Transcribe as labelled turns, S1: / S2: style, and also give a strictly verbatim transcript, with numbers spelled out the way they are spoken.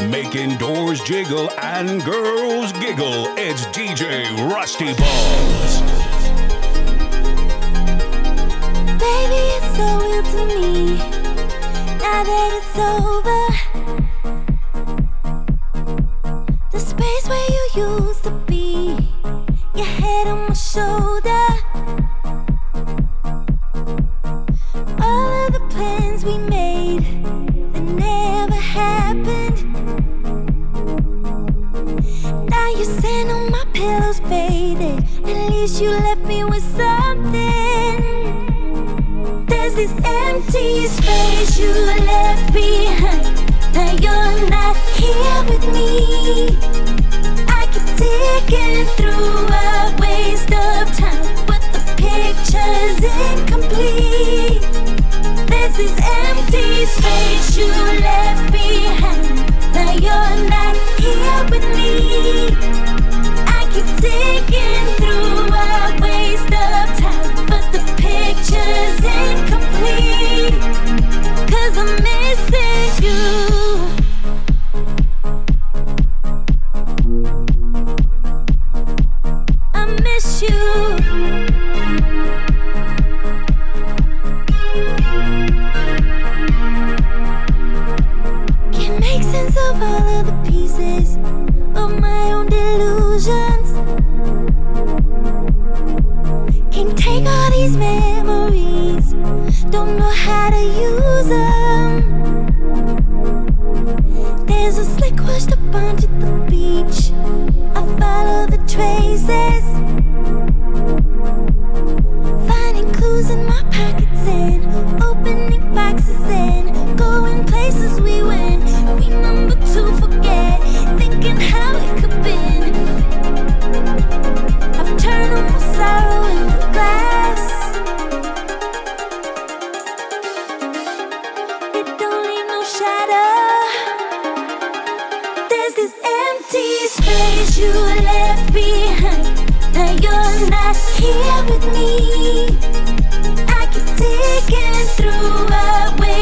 S1: Making doors jiggle and girls giggle. It's D J Rusty Balls.
S2: Baby, it's so real to me. Now that it's over, the space where you used to be, your head on my shoulder. All of the plans we made that never happened. Now you're saying all my pillows faded. At least you left me with something. There's this empty space you left behind. Now you're not here with me. I keep digging through a waste of time, but the picture's incomplete. There's this empty space you left behind. Now you're not here with me. I keep digging through a waste of time, but the picture's incomplete. Cause I'm missing you. I miss you. Can't make sense of all of the pieces of my own delusions. Can't take all these memories, don't know how to use them. There's a slick washed up onto the beach. I follow the traces, finding clues in my pockets and opening boxes and going places we went. Remember to forget, thinking how it could been. I've turned all my sorrow into glass. It don't leave no shadow. There's this empty space you left behind. Now you're not here with me. I keep digging through a way